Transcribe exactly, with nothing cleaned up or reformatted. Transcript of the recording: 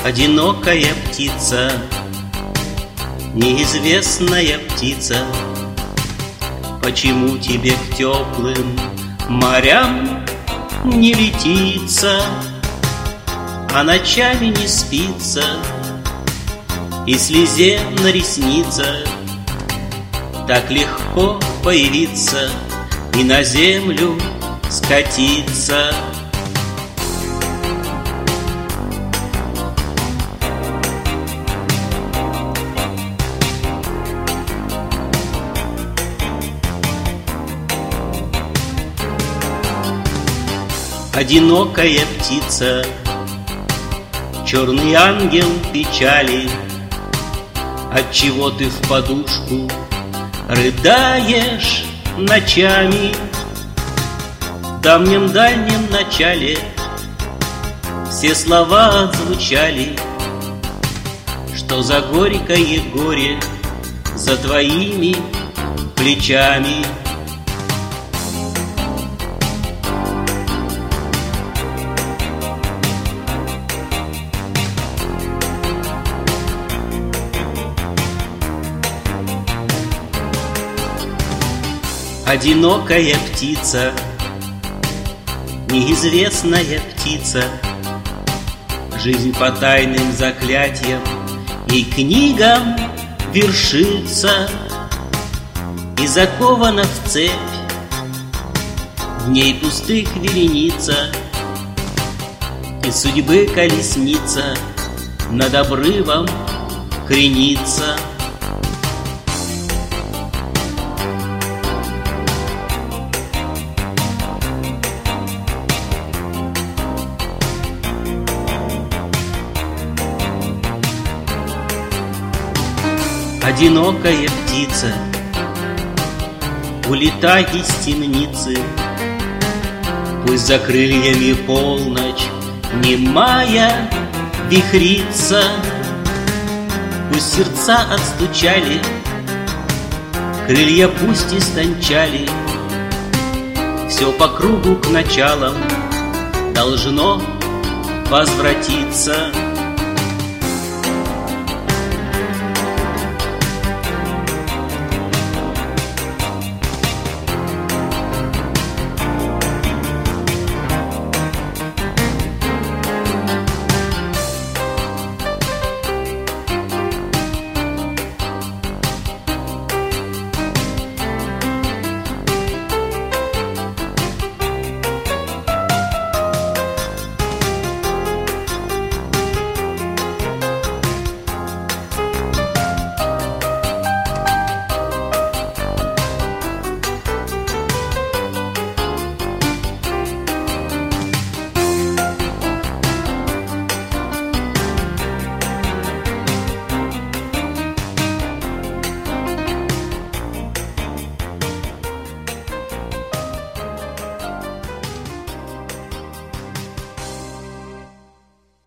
Одинокая птица, неизвестная птица, почему тебе к теплым морям не летится, а ночами не спится, и слезе на ресницах так легко появиться и на землю скатиться. Одинокая птица, черный ангел печали, отчего ты в подушку рыдаешь ночами? В давнем дальнем начале все слова отзвучали, что за горькое горе за твоими плечами. Одинокая птица, неизвестная птица, жизнь по тайным заклятиям и книгам вершится, и закована в цепь, в ней пустых вереница, и судьбы колесница над обрывом кренится. Одинокая птица, улетай из темницы, пусть за крыльями полночь немая вихрится, пусть сердца отстучали, крылья пусть истончали, все по кругу к началам должно возвратиться.